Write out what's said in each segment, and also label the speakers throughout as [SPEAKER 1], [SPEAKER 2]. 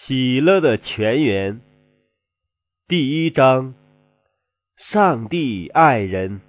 [SPEAKER 1] 喜乐的泉源。第一章，上帝爱人。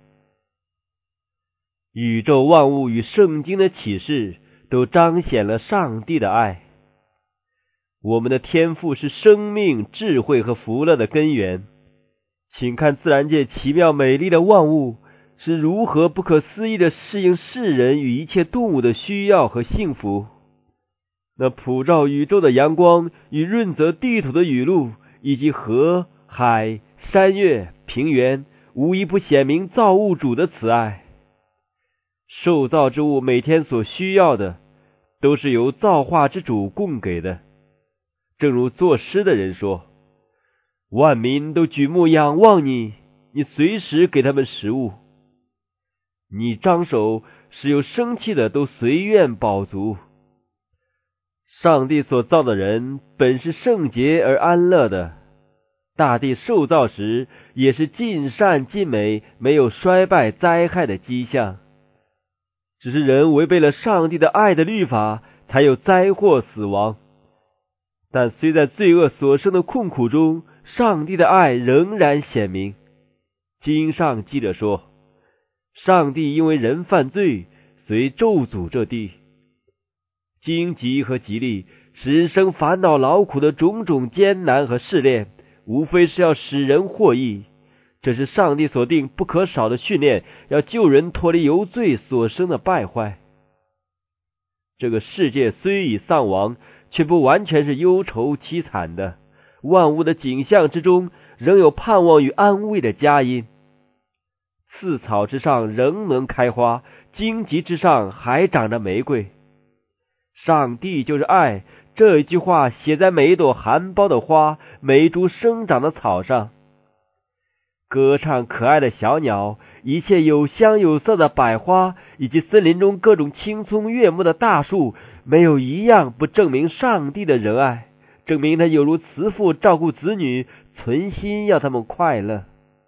[SPEAKER 1] 宇宙万物与圣经的启示都彰显了上帝的爱。我们的天赋是生命、智慧和福乐的根源。请看自然界奇妙美丽的万物是如何不可思议地适应世人与一切动物的需要和幸福。那普照宇宙的阳光与润泽地土的雨露，以及河、海、山岳、平原，无一不显明造物主的慈爱。受造之物每天所需要的，都是由造化之主供给的。正如作诗的人说，万民都举目仰望你，你随时给他们食物。你张手，使有生气的都随愿饱足。上帝所造的人本是圣洁而安乐的，大地受造时也是尽善尽美，没有衰败灾害的迹象。只是人违背了上帝的爱的律法，才有灾祸死亡。但虽在罪恶所生的困苦中，上帝的爱仍然显明。经上记着说，上帝因为人犯罪，遂咒诅这地。荆棘和吉利，使人生烦恼劳苦的种种艰难和试炼，无非是要使人获益。这是上帝所定不可少的训练，要救人脱离由罪所生的败坏。这个世界虽已丧亡，却不完全是忧愁凄惨的，万物的景象之中仍有盼望与安慰的佳音。刺草之上仍能开花，荆棘之上还长着玫瑰。上帝就是爱，这一句话写在每一朵含苞的花，每一株生长的草上。歌唱可爱的小鸟，一切有香有色的百花，以及森林中各种青葱悦目的大树，没有一样不证明上帝的仁爱，证明他有如慈父照顾子女，存心要他们快乐。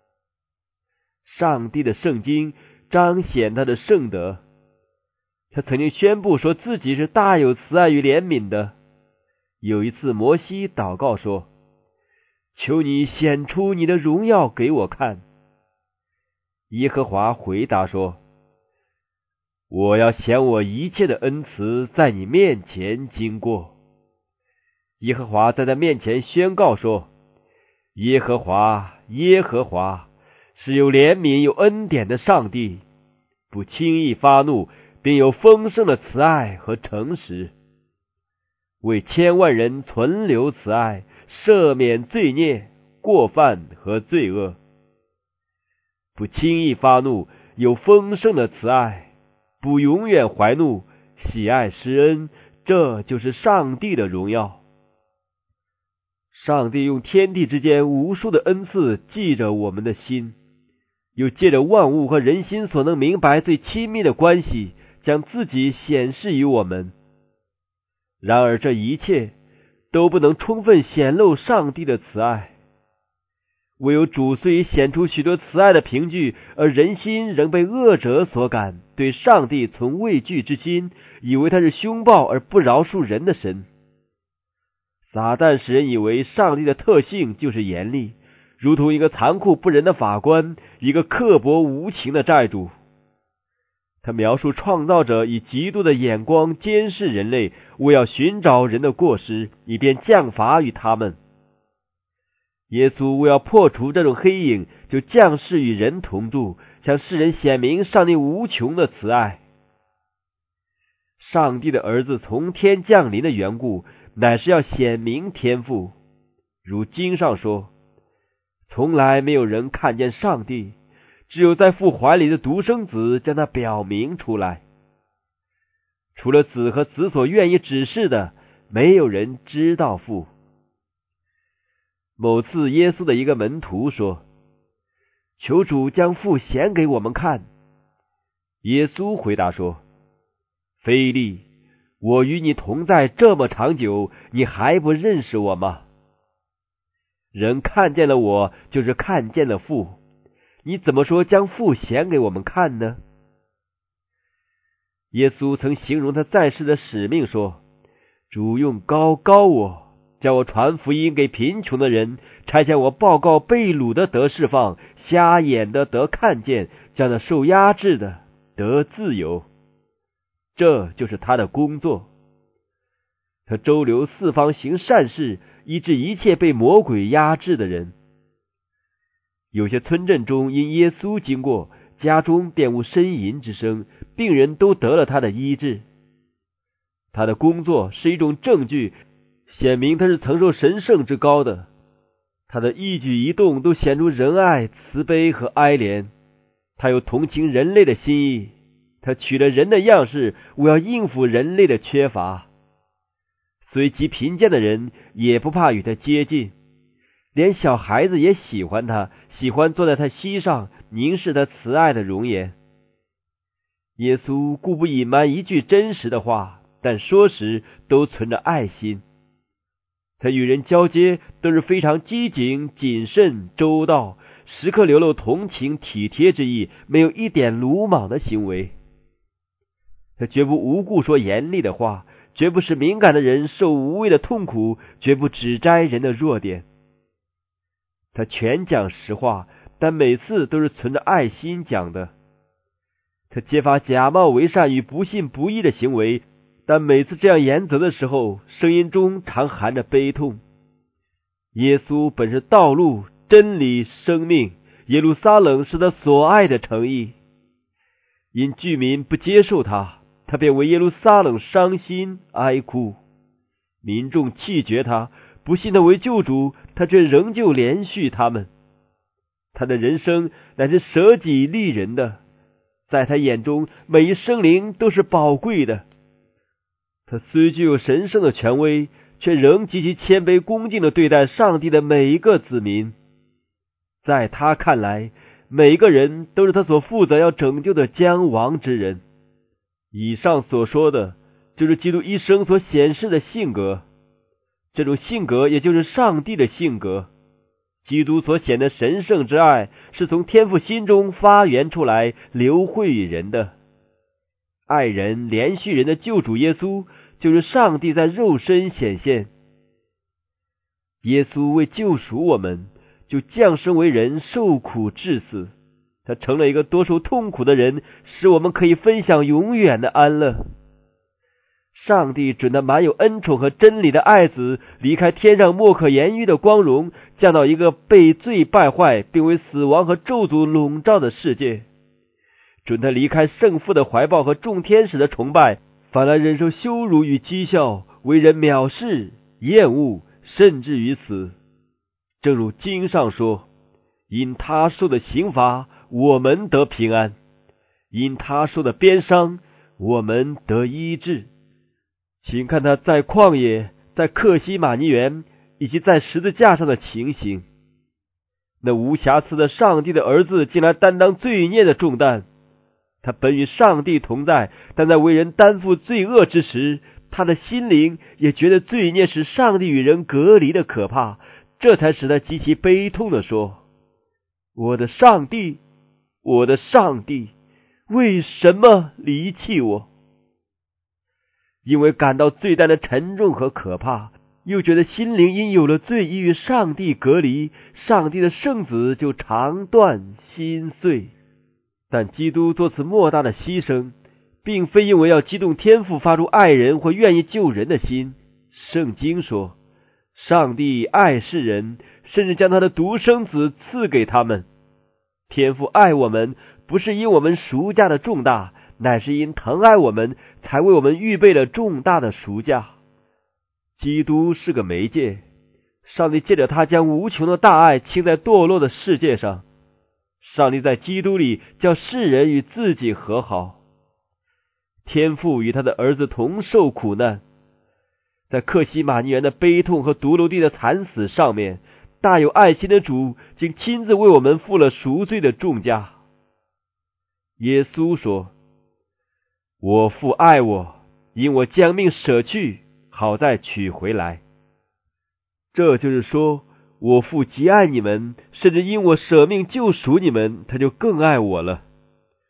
[SPEAKER 1] 上帝的圣经彰显他的圣德。他曾经宣布说自己是大有慈爱与怜悯的。有一次摩西祷告说，求你显出你的荣耀给我看。耶和华回答说，我要显我一切的恩慈在你面前经过。耶和华在他面前宣告说，耶和华，耶和华是有怜悯有恩典的上帝，不轻易发怒，并有丰盛的慈爱和诚实，为千万人存留慈爱，赦免罪孽、过犯和罪恶。不轻易发怒，有丰盛的慈爱，不永远怀怒，喜爱施恩，这就是上帝的荣耀。上帝用天地之间无数的恩赐记着我们的心，又借着万物和人心所能明白最亲密的关系，将自己显示于我们。然而这一切都不能充分显露上帝的慈爱。唯有主虽已显出许多慈爱的凭据，而人心仍被恶者所感，对上帝存畏惧之心，以为他是凶暴而不饶恕人的神。撒旦使人以为上帝的特性就是严厉，如同一个残酷不仁的法官，一个刻薄无情的债主。他描述创造者以极度的眼光监视人类，为要寻找人的过失，以便降罚于他们。耶稣为要破除这种黑影，就降世与人同住，向世人显明上帝无穷的慈爱。上帝的儿子从天降临的缘故，乃是要显明天父。如经上说，从来没有人看见上帝，只有在父怀里的独生子将他表明出来。除了子和子所愿意指示的，没有人知道父。某次耶稣的一个门徒说，求主将父显给我们看。耶稣回答说，腓力，我与你同在这么长久，你还不认识我吗？人看见了我，就是看见了父。你怎么说将父显给我们看呢？耶稣曾形容他在世的使命说，主用膏膏我， 叫我传福音给贫穷的人，差遣我报告被掳的得释放，瞎眼的得看见，叫那受压制的得自由。这就是他的工作。他周流四方行善事，医治一切被魔鬼压制的人。有些村镇中因耶稣经过，家中便无呻吟之声，病人都得了他的医治。他的工作是一种证据，显明他是曾受神圣之高的。他的一举一动都显出仁爱、慈悲和哀怜。他有同情人类的心意，他取了人的样式，为要应付人类的缺乏。虽极贫贱的人也不怕与他接近，连小孩子也喜欢他，喜欢坐在他膝上，凝视他慈爱的容颜。耶稣故不隐瞒一句真实的话，但说时都存着爱心。他与人交接都是非常机警、谨慎、周到，时刻流露同情、体贴之意，没有一点鲁莽的行为。他绝不无故说严厉的话，绝不使敏感的人受无谓的痛苦，绝不指摘人的弱点。他全讲实话，但每次都是存着爱心讲的。他揭发假冒为善与不信不义的行为，但每次这样言责的时候，声音中常含着悲痛。耶稣本是道路、真理、生命，耶路撒冷是他所爱的城邑。因居民不接受他，他便为耶路撒冷伤心哀哭。民众弃绝他，不信他为救主，他却仍旧连续他们。他的人生乃是舍己利人的，在他眼中每一生灵都是宝贵的。他虽具有神圣的权威，却仍极其谦卑恭敬地对待上帝的每一个子民。在他看来，每一个人都是他所负责要拯救的将亡之人。以上所说的就是基督一生所显示的性格，这种性格也就是上帝的性格。基督所显的神圣之爱是从天父心中发源出来，流汇于人的。爱人怜恤人的救主耶稣就是上帝在肉身显现。耶稣为救赎我们，就降生为人，受苦致死。他成了一个多受痛苦的人，使我们可以分享永远的安乐。上帝准他满有恩宠和真理的爱子，离开天上莫可言喻的光荣，降到一个被罪败坏并为死亡和咒诅笼罩的世界。准他离开圣父的怀抱和众天使的崇拜，反而忍受羞辱与讥笑，为人藐视、厌恶，甚至于死。正如经上说，因他受的刑罚，我们得平安；因他受的鞭伤，我们得医治。请看他在旷野、在客西马尼园以及在十字架上的情形。那无瑕疵的上帝的儿子竟然担当罪孽的重担。他本与上帝同在，但在为人担负罪恶之时，他的心灵也觉得罪孽使上帝与人隔离的可怕，这才使他极其悲痛地说：我的上帝，我的上帝，为什么离弃我？因为感到罪担的沉重和可怕，又觉得心灵因有了罪已与上帝隔离，上帝的圣子就肠断心碎。但基督做此莫大的牺牲，并非因为要激动天父发出爱人或愿意救人的心。圣经说，上帝爱世人，甚至将他的独生子赐给他们。天父爱我们，不是因我们赎价的重大，乃是因疼爱我们，才为我们预备了重大的赎价。基督是个媒介，上帝借着他将无穷的大爱倾在堕落的世界上。上帝在基督里叫世人与自己和好。天父与他的儿子同受苦难，在客西马尼园的悲痛和独楼地的惨死上面，大有爱心的主竟亲自为我们付了赎罪的重价。耶稣说，我父爱我，因我将命舍去，好再取回来。这就是说，我父极爱你们，甚至因我舍命救赎你们，他就更爱我了。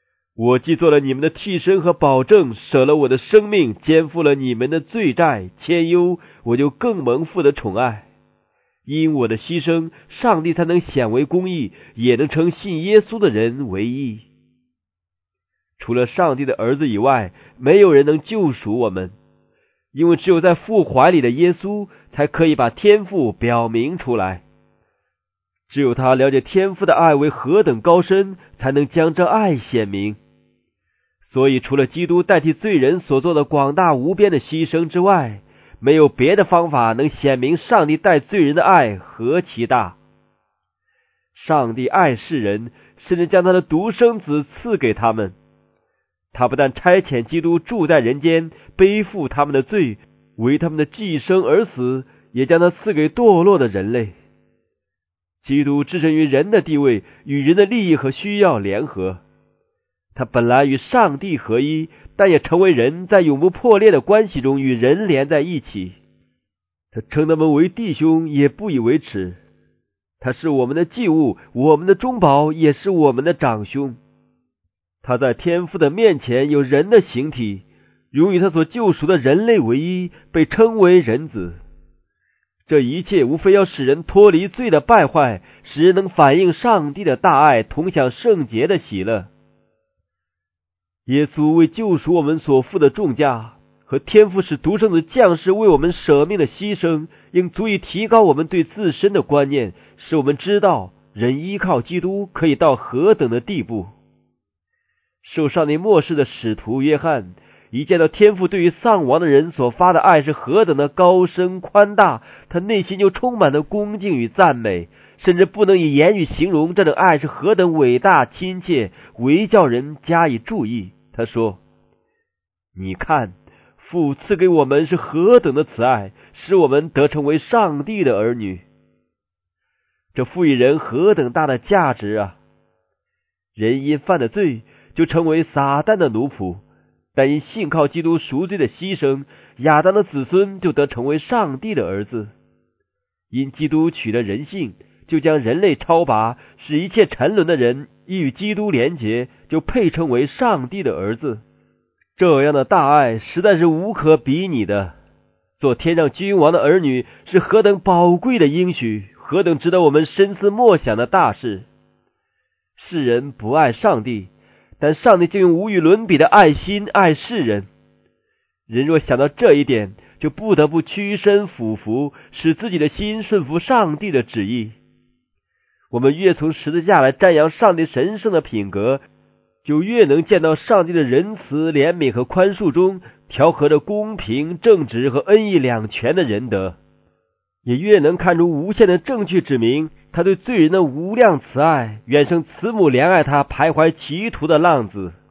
[SPEAKER 1] 我既做了你们的替身和保证，舍了我的生命，肩负了你们的罪债，谦忧，我就更蒙父的宠爱。因我的牺牲，上帝才能显为公义，也能称信耶稣的人为义。除了上帝的儿子以外，没有人能救赎我们，因为只有在父怀里的耶稣才可以把天父表明出来。只有他了解天父的爱为何等高深，才能将这爱显明。所以除了基督代替罪人所做的广大无边的牺牲之外，没有别的方法能显明上帝待罪人的爱何其大。上帝爱世人，甚至将他的独生子赐给他们。他不但差遣基督住在人间，背负他们的罪，为他们的寄生而死，也将他赐给堕落的人类。基督置身于人的地位，与人的利益和需要联合。他本来与上帝合一，但也成为人，在永不破裂的关系中与人连在一起。他称他们为弟兄，也不以为耻。他是我们的祭物，我们的中保，也是我们的长兄。他在天父的面前有人的形体，永与他所救赎的人类为一，被称为人子。这一切无非要使人脱离罪的败坏，使人能反映上帝的大爱，同享圣洁的喜乐。耶稣为救赎我们所付的重价，和天父使独生子降世为我们舍命的牺牲，应足以提高我们对自身的观念，使我们知道人依靠基督可以到何等的地步。受上帝默示的使徒约翰，一见到天父对于丧亡的人所发的爱是何等的高深宽大，他内心就充满了恭敬与赞美，甚至不能以言语形容这种爱是何等伟大亲切，唯叫人加以注意。他说，你看父赐给我们是何等的慈爱，使我们得成为上帝的儿女。这赋予人何等大的价值啊！人因犯了罪，就成为撒旦的奴仆，但因信靠基督赎罪的牺牲，亚当的子孙就得成为上帝的儿子。因基督取了人性，就将人类超拔，使一切沉沦的人亦与基督连结，就配称为上帝的儿子。这样的大爱实在是无可比拟的。做天上君王的儿女是何等宝贵的应许，何等值得我们深思默想的大事。世人不爱上帝，但上帝就用无与伦比的爱心爱世人。人若想到这一点，就不得不屈身俯伏，使自己的心顺服上帝的旨意。我们越从十字架来瞻仰上帝神圣的品格，就越能见到上帝的仁慈、怜悯和宽恕中调和着公平、正直和恩义两全的仁德，也越能看出无限的证据指明他对罪人的无量慈爱，远胜慈母怜爱他徘徊歧途的浪子。